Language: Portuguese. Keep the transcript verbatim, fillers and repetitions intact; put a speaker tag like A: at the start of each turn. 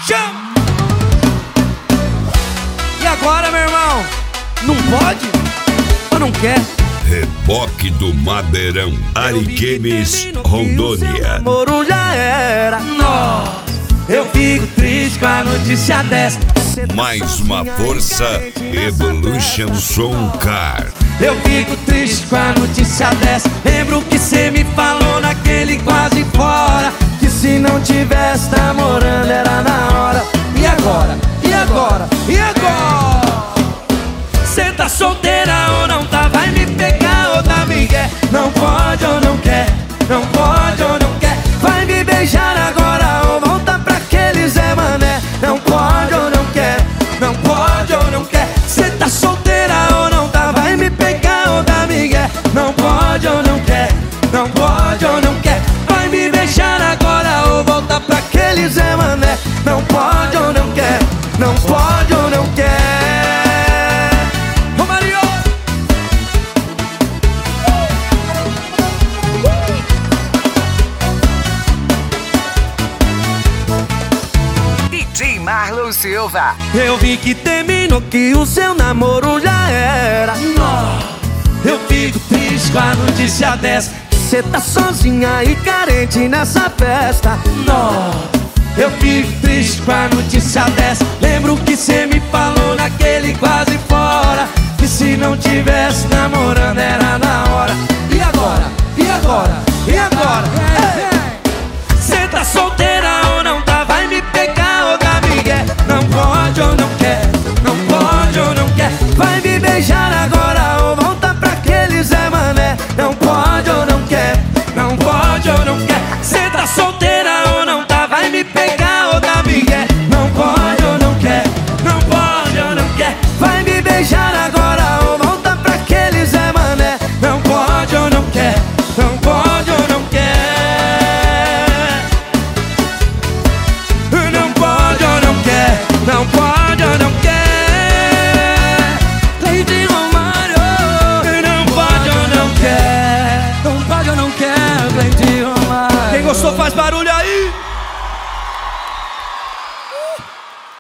A: Chama! E agora, meu irmão? Não pode? Ou não quer?
B: Reboque do Madeirão, Ariquemes, Rondônia.
A: Namoro já era. Nossa, eu fico triste com a notícia dessa.
B: Mais uma força, Evolution Som Car.
A: Eu fico triste com a notícia dessa. Lembro que cê me falou naquele quase fora, que se não tivesse namorando era na hora. E agora? E agora? E agora? Cê tá solteira ou não tá? Vai me pegar ou dá migué? Não pode ou não quer? Não pode ou não quer? Vai me beijar agora ou volta pra aquele Zé Mané? Não pode ou não quer? Não pode ou não quer? Cê tá solteira ou não tá? Vai me pegar ou dá migué? Não pode ou não quer? Não pode ou não quer? Vai me beijar agora ou volta pra aquele Zé Mané? Não pode ou não quer? Não pode ou não quer?
C: D J Marlon Silva.
A: Eu vi que terminou, que o seu namoro já era. Nossa, eu fico triste com a notícia dessa. Cê tá sozinha e carente nessa festa. Nossa, eu fico triste com a notícia dessa. Lembro que cê me falou naquele quase fora, que se não tivesse namorando era na hora.